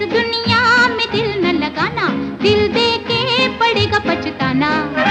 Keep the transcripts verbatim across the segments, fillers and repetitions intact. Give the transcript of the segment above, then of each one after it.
दुनिया में दिल न लगाना, दिल दे के पड़ेगा पछताना।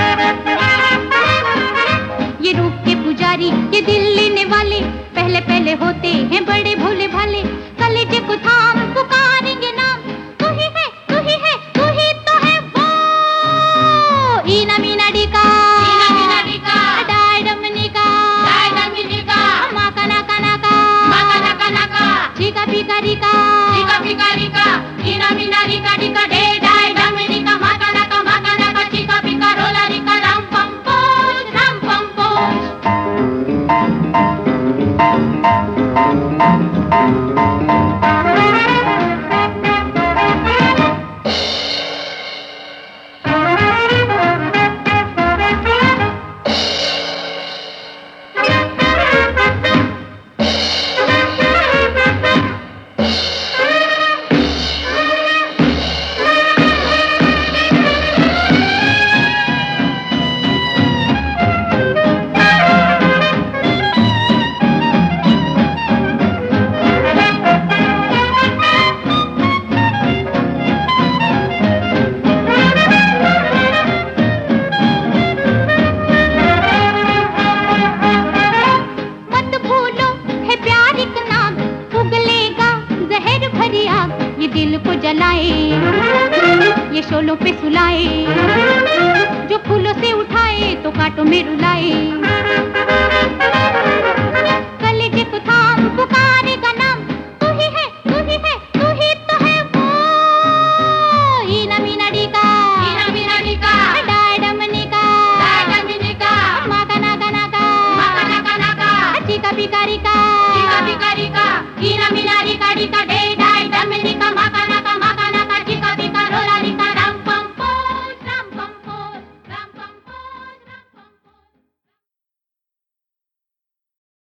ये रूप के पुजारी, ये दिल लेने वाले, पहले पहले होते हैं बड़े भोले भाले। कलेजे को थाम पुकारेंगे नाम, तू ही है, तू ही है, तू ही तो है वो। ईना मीना डिका, ईना मीना डिका, डाय डमनिका, डाय डमनिका, माका नाका नाका, माका नाका नाका, चिका पिका रिका, चिका पिका रिका, ईना मीना रिका डिका डे डाय डमनिका, माका नाका माका नाका, चिका पिका रोला रिका, राम पम पोज, राम पम पोज। ये दिल को जलाए, ये शोलों पे सुलाए, जो फूलों से उठाए तो कांटों में रुलाए।